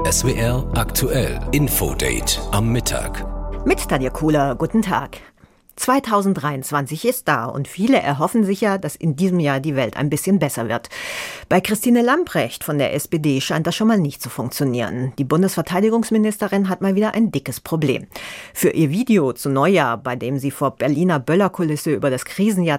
SWR aktuell Infodate am Mittag. Mit Tanja Kuhler, guten Tag. 2023 ist da und viele erhoffen sich ja, dass in diesem Jahr die Welt ein bisschen besser wird. Bei Christine Lambrecht von der SPD scheint das schon mal nicht zu funktionieren. Die Bundesverteidigungsministerin hat mal wieder ein dickes Problem. Für ihr Video zu Neujahr, bei dem sie vor Berliner Böllerkulisse über das Krisenjahr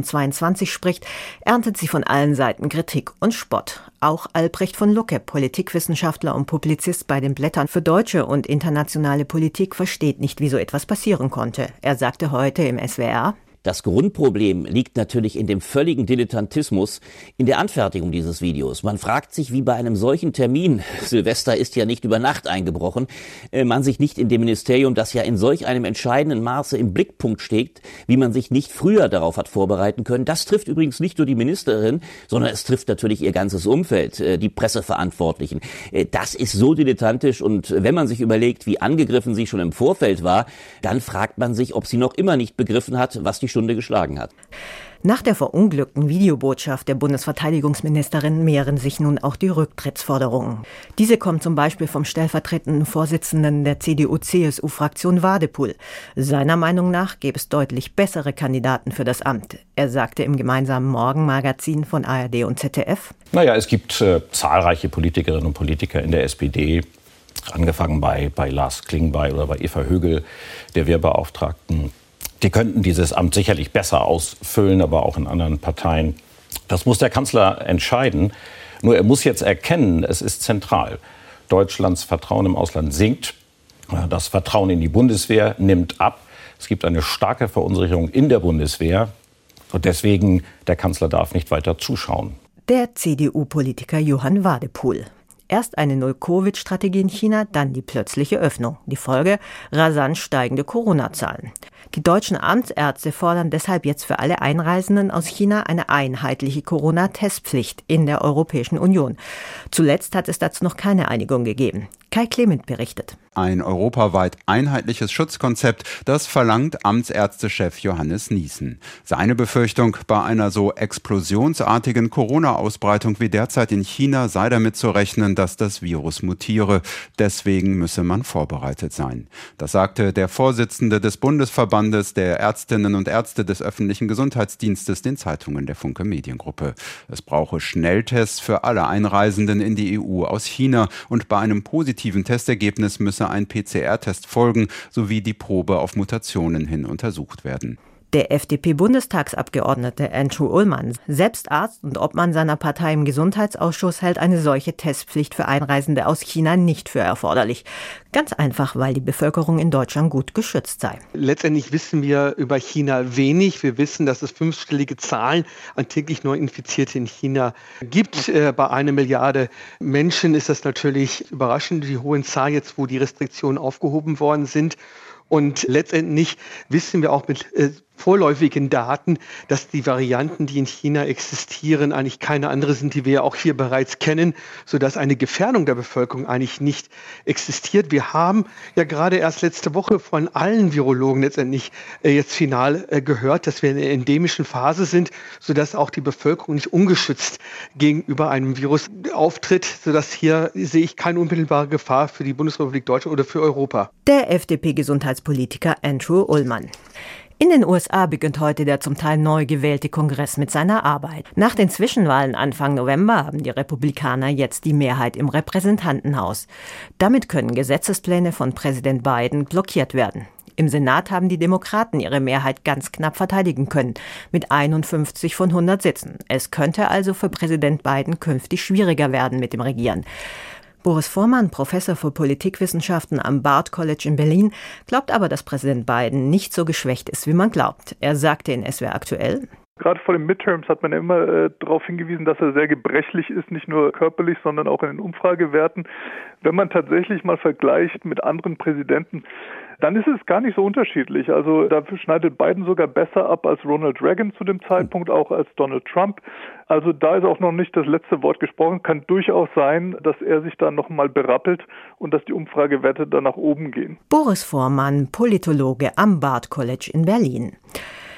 2022 spricht, erntet sie von allen Seiten Kritik und Spott. Auch Albrecht von Lucke, Politikwissenschaftler und Publizist bei den Blättern für deutsche und internationale Politik, versteht nicht, wie so etwas passieren konnte. Er sagte heute im SWR: Das Grundproblem liegt natürlich in dem völligen Dilettantismus in der Anfertigung dieses Videos. Man fragt sich, wie bei einem solchen Termin, Silvester ist ja nicht über Nacht eingebrochen, man sich nicht in dem Ministerium, das ja in solch einem entscheidenden Maße im Blickpunkt steht, wie man sich nicht früher darauf hat vorbereiten können. Das trifft übrigens nicht nur die Ministerin, sondern es trifft natürlich ihr ganzes Umfeld, die Presseverantwortlichen. Das ist so dilettantisch, und wenn man sich überlegt, wie angegriffen sie schon im Vorfeld war, dann fragt man sich, ob sie noch immer nicht begriffen hat, was die Stunde geschlagen hat. Nach der verunglückten Videobotschaft der Bundesverteidigungsministerin mehren sich nun auch die Rücktrittsforderungen. Diese kommt zum Beispiel vom stellvertretenden Vorsitzenden der CDU-CSU-Fraktion Wadepool. Seiner Meinung nach gäbe es deutlich bessere Kandidaten für das Amt. Er sagte im gemeinsamen Morgenmagazin von ARD und ZDF: Es gibt zahlreiche Politikerinnen und Politiker in der SPD, angefangen bei Lars Klingbeil oder bei Eva Högel, der Wehrbeauftragten. Die könnten dieses Amt sicherlich besser ausfüllen, aber auch in anderen Parteien. Das muss der Kanzler entscheiden. Nur er muss jetzt erkennen, es ist zentral. Deutschlands Vertrauen im Ausland sinkt. Das Vertrauen in die Bundeswehr nimmt ab. Es gibt eine starke Verunsicherung in der Bundeswehr. Und deswegen, der Kanzler darf nicht weiter zuschauen. Der CDU-Politiker Johann Wadepool. Erst eine Null-Covid-Strategie in China, dann die plötzliche Öffnung. Die Folge: rasant steigende Corona-Zahlen. Die deutschen Amtsärzte fordern deshalb jetzt für alle Einreisenden aus China eine einheitliche Corona-Testpflicht in der Europäischen Union. Zuletzt hat es dazu noch keine Einigung gegeben. Kai Clement berichtet. Ein europaweit einheitliches Schutzkonzept, das verlangt Amtsärztechef Johannes Niesen. Seine Befürchtung: bei einer so explosionsartigen Corona-Ausbreitung wie derzeit in China sei damit zu rechnen, dass das Virus mutiere. Deswegen müsse man vorbereitet sein. Das sagte der Vorsitzende des Bundesverbandes der Ärztinnen und Ärzte des öffentlichen Gesundheitsdienstes den Zeitungen der Funke Mediengruppe. Es brauche Schnelltests für alle Einreisenden in die EU aus China, und bei einem positiven Testergebnis müsse ein PCR-Test folgen, sowie die Probe auf Mutationen hin untersucht werden. Der FDP-Bundestagsabgeordnete Andrew Ullmann, selbst Arzt und Obmann seiner Partei im Gesundheitsausschuss, hält eine solche Testpflicht für Einreisende aus China nicht für erforderlich. Ganz einfach, weil die Bevölkerung in Deutschland gut geschützt sei. Letztendlich wissen wir über China wenig. Wir wissen, dass es 5-stellige Zahlen an täglich Neuinfizierten in China gibt. Bei 1 Milliarde Menschen ist das natürlich überraschend, die hohe Zahl jetzt, wo die Restriktionen aufgehoben worden sind. Und letztendlich wissen wir auch mit vorläufigen Daten, dass die Varianten, die in China existieren, eigentlich keine andere sind, die wir ja auch hier bereits kennen, sodass eine Gefährdung der Bevölkerung eigentlich nicht existiert. Wir haben ja gerade erst letzte Woche von allen Virologen letztendlich jetzt final gehört, dass wir in der endemischen Phase sind, sodass auch die Bevölkerung nicht ungeschützt gegenüber einem Virus auftritt, sodass hier sehe ich keine unmittelbare Gefahr für die Bundesrepublik Deutschland oder für Europa. Der FDP-Gesundheitspolitiker Andrew Ullmann. In den USA beginnt heute der zum Teil neu gewählte Kongress mit seiner Arbeit. Nach den Zwischenwahlen Anfang November haben die Republikaner jetzt die Mehrheit im Repräsentantenhaus. Damit können Gesetzespläne von Präsident Biden blockiert werden. Im Senat haben die Demokraten ihre Mehrheit ganz knapp verteidigen können, mit 51 von 100 Sitzen. Es könnte also für Präsident Biden künftig schwieriger werden mit dem Regieren. Boris Fuhrmann, Professor für Politikwissenschaften am Bard College in Berlin, glaubt aber, dass Präsident Biden nicht so geschwächt ist, wie man glaubt. Er sagte in SWR aktuell: Gerade vor den Midterms hat man ja immer darauf hingewiesen, dass er sehr gebrechlich ist, nicht nur körperlich, sondern auch in den Umfragewerten. Wenn man tatsächlich mal vergleicht mit anderen Präsidenten, dann ist es gar nicht so unterschiedlich. Also dafür schneidet Biden sogar besser ab als Ronald Reagan zu dem Zeitpunkt, auch als Donald Trump. Also da ist auch noch nicht das letzte Wort gesprochen. Kann durchaus sein, dass er sich dann noch mal berappelt und dass die Umfragewerte dann nach oben gehen. Boris Fuhrmann, Politologe am Bard College in Berlin.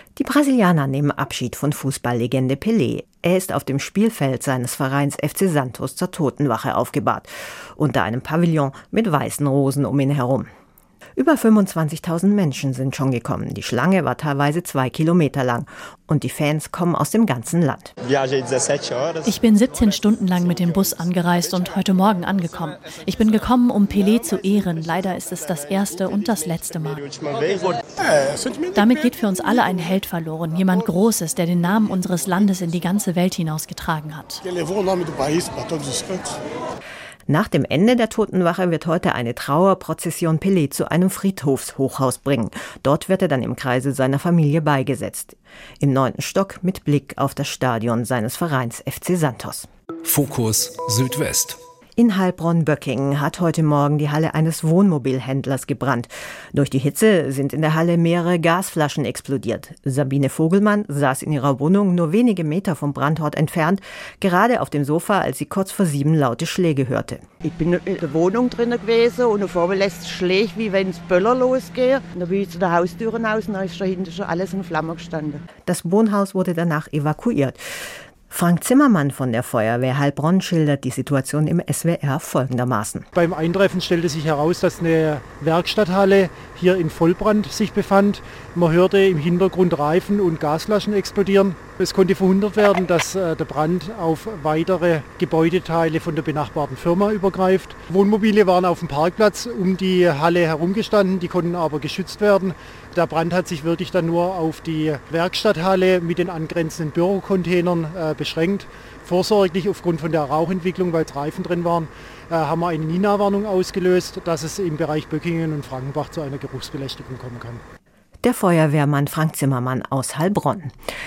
Die Brasilianer nehmen Abschied von Fußballlegende Pelé. Er ist auf dem Spielfeld seines Vereins FC Santos zur Totenwache aufgebahrt, unter einem Pavillon mit weißen Rosen um ihn herum. Über 25.000 Menschen sind schon gekommen. Die Schlange war teilweise 2 Kilometer lang und die Fans kommen aus dem ganzen Land. Ich bin 17 Stunden lang mit dem Bus angereist und heute Morgen angekommen. Ich bin gekommen, um Pelé zu ehren. Leider ist es das erste und das letzte Mal. Damit geht für uns alle ein Held verloren. Jemand Großes, der den Namen unseres Landes in die ganze Welt hinausgetragen hat. Nach dem Ende der Totenwache wird heute eine Trauerprozession Pelé zu einem Friedhofshochhaus bringen. Dort wird er dann im Kreise seiner Familie beigesetzt. Im 9. Stock mit Blick auf das Stadion seines Vereins FC Santos. Fokus Südwest. In Heilbronn-Böckingen hat heute Morgen die Halle eines Wohnmobilhändlers gebrannt. Durch die Hitze sind in der Halle mehrere Gasflaschen explodiert. Sabine Vogelmann saß in ihrer Wohnung nur wenige Meter vom Brandort entfernt, gerade auf dem Sofa, als sie kurz vor 7 laute Schläge hörte. Ich bin in der Wohnung drin gewesen und auf einmal lässt es Schläge, wie wenn es Böller losgeht. Und dann bin ich zu der Haustür raus und dann ist dahinter schon alles in Flammen gestanden. Das Wohnhaus wurde danach evakuiert. Frank Zimmermann von der Feuerwehr Heilbronn schildert die Situation im SWR folgendermaßen. Beim Eintreffen stellte sich heraus, dass eine Werkstatthalle hier in Vollbrand sich befand. Man hörte im Hintergrund Reifen und Gasflaschen explodieren. Es konnte verhindert werden, dass der Brand auf weitere Gebäudeteile von der benachbarten Firma übergreift. Wohnmobile waren auf dem Parkplatz um die Halle herumgestanden, die konnten aber geschützt werden. Der Brand hat sich wirklich dann nur auf die Werkstatthalle mit den angrenzenden Bürocontainern beschränkt. Vorsorglich aufgrund von der Rauchentwicklung, weil Reifen drin waren, haben wir eine NINA-Warnung ausgelöst, dass es im Bereich Böckingen und Frankenbach zu einer Geruchsbelästigung kommen kann. Der Feuerwehrmann Frank Zimmermann aus Heilbronn.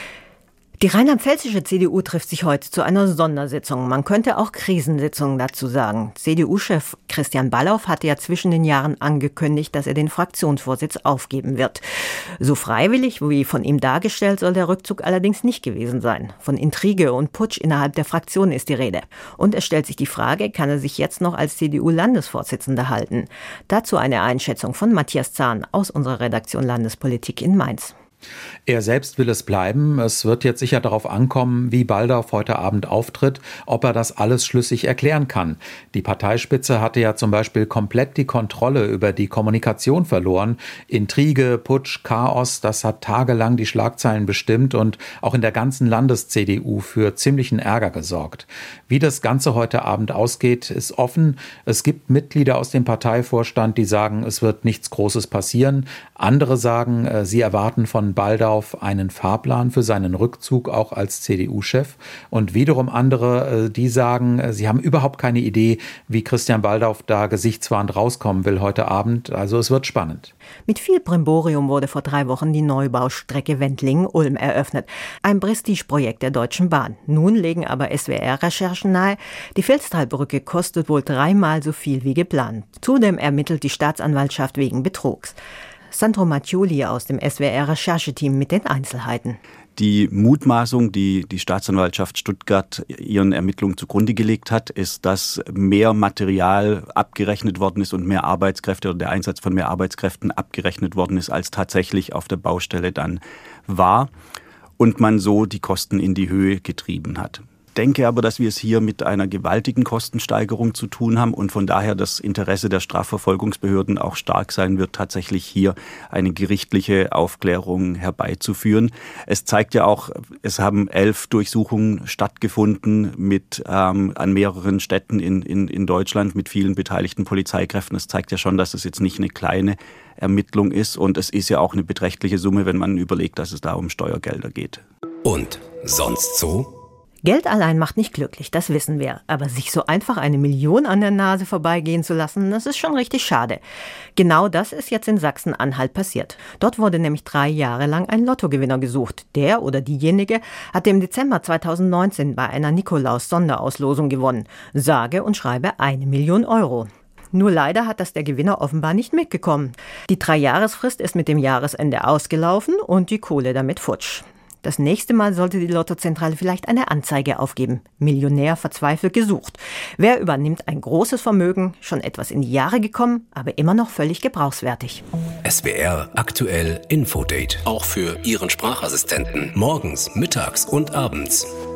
Die rheinland-pfälzische CDU trifft sich heute zu einer Sondersitzung. Man könnte auch Krisensitzung dazu sagen. CDU-Chef Christian Ballauf hatte ja zwischen den Jahren angekündigt, dass er den Fraktionsvorsitz aufgeben wird. So freiwillig wie von ihm dargestellt soll der Rückzug allerdings nicht gewesen sein. Von Intrige und Putsch innerhalb der Fraktion ist die Rede. Und es stellt sich die Frage, kann er sich jetzt noch als CDU-Landesvorsitzender halten? Dazu eine Einschätzung von Matthias Zahn aus unserer Redaktion Landespolitik in Mainz. Er selbst will es bleiben. Es wird jetzt sicher darauf ankommen, wie Baldauf heute Abend auftritt, ob er das alles schlüssig erklären kann. Die Parteispitze hatte ja zum Beispiel komplett die Kontrolle über die Kommunikation verloren. Intrige, Putsch, Chaos, das hat tagelang die Schlagzeilen bestimmt und auch in der ganzen Landes-CDU für ziemlichen Ärger gesorgt. Wie das Ganze heute Abend ausgeht, ist offen. Es gibt Mitglieder aus dem Parteivorstand, die sagen, es wird nichts Großes passieren. Andere sagen, sie erwarten von Baldauf einen Fahrplan für seinen Rückzug auch als CDU-Chef. Und wiederum andere, die sagen, sie haben überhaupt keine Idee, wie Christian Baldauf da gesichtswahrend rauskommen will heute Abend. Also es wird spannend. Mit viel Brimborium wurde vor 3 Wochen die Neubaustrecke Wendlingen-Ulm eröffnet. Ein Prestigeprojekt der Deutschen Bahn. Nun legen aber SWR-Recherchen nahe, die Vilstalbrücke kostet wohl 3-mal so viel wie geplant. Zudem ermittelt die Staatsanwaltschaft wegen Betrugs. Sandro Mattioli aus dem SWR-Rechercheteam mit den Einzelheiten. Die Mutmaßung, die die Staatsanwaltschaft Stuttgart ihren Ermittlungen zugrunde gelegt hat, ist, dass mehr Material abgerechnet worden ist und mehr Arbeitskräfte oder der Einsatz von mehr Arbeitskräften abgerechnet worden ist, als tatsächlich auf der Baustelle dann war und man so die Kosten in die Höhe getrieben hat. Ich denke aber, dass wir es hier mit einer gewaltigen Kostensteigerung zu tun haben und von daher das Interesse der Strafverfolgungsbehörden auch stark sein wird, tatsächlich hier eine gerichtliche Aufklärung herbeizuführen. Es zeigt ja auch, es haben 11 Durchsuchungen stattgefunden an mehreren Städten in Deutschland mit vielen beteiligten Polizeikräften. Das zeigt ja schon, dass es jetzt nicht eine kleine Ermittlung ist und es ist ja auch eine beträchtliche Summe, wenn man überlegt, dass es da um Steuergelder geht. Und sonst so? Geld allein macht nicht glücklich, das wissen wir. Aber sich so einfach 1 Million an der Nase vorbeigehen zu lassen, das ist schon richtig schade. Genau das ist jetzt in Sachsen-Anhalt passiert. Dort wurde nämlich 3 Jahre lang ein Lottogewinner gesucht. Der oder diejenige hatte im Dezember 2019 bei einer Nikolaus-Sonderauslosung gewonnen. Sage und schreibe 1 Million Euro. Nur leider hat das der Gewinner offenbar nicht mitbekommen. Die 3-Jahresfrist ist mit dem Jahresende ausgelaufen und die Kohle damit futsch. Das nächste Mal sollte die Lottozentrale vielleicht eine Anzeige aufgeben. Millionär verzweifelt gesucht. Wer übernimmt ein großes Vermögen, schon etwas in die Jahre gekommen, aber immer noch völlig gebrauchswertig. SWR aktuell Infodate. Auch für Ihren Sprachassistenten. Morgens, mittags und abends.